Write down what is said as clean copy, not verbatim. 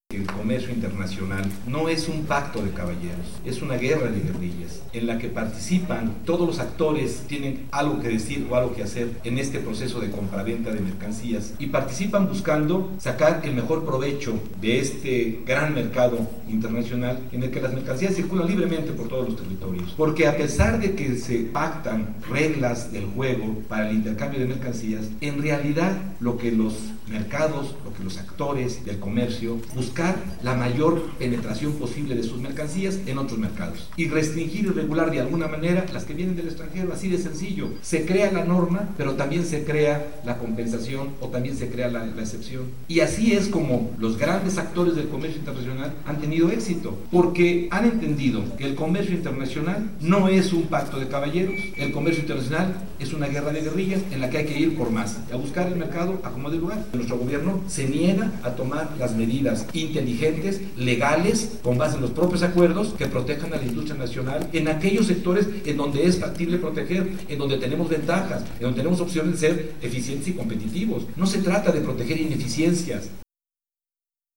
El comercio internacional no es un pacto de caballeros, es una guerra de guerrillas en la que participan todos los actores, tienen algo que decir o algo que hacer en este proceso de compraventa de mercancías y participan buscando sacar el mejor provecho de este gran mercado internacional en el que las mercancías circulan libremente por todos los territorios. Porque a pesar de que se pactan reglas del juego para el intercambio de mercancías, en realidad lo que los mercados, lo que los actores del comercio buscan la mayor penetración posible de sus mercancías en otros mercados y restringir y regular de alguna manera las que vienen del extranjero, así de sencillo. Se crea la norma, pero también se crea la compensación o también se crea la excepción. Y así es como los grandes actores del comercio internacional han tenido éxito, porque han entendido que el comercio internacional no es un pacto de caballeros, el comercio internacional es una guerra de guerrillas en la que hay que ir por más, a buscar el mercado a como dé lugar. Nuestro gobierno se niega a tomar las medidas inteligentes, legales, con base en los propios acuerdos que protejan a la industria nacional en aquellos sectores en donde es factible proteger, en donde tenemos ventajas, en donde tenemos opciones de ser eficientes y competitivos. No se trata de proteger ineficiencias,